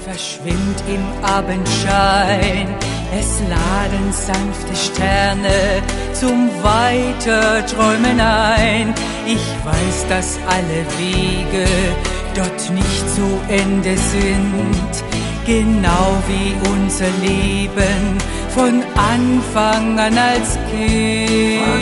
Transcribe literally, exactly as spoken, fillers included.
verschwimmt im Abendschein. Es laden sanfte Sterne zum Weiterträumen ein. Ich weiß, dass alle Wege dort nicht zu Ende sind, genau wie unser Leben von Anfang an als Kind.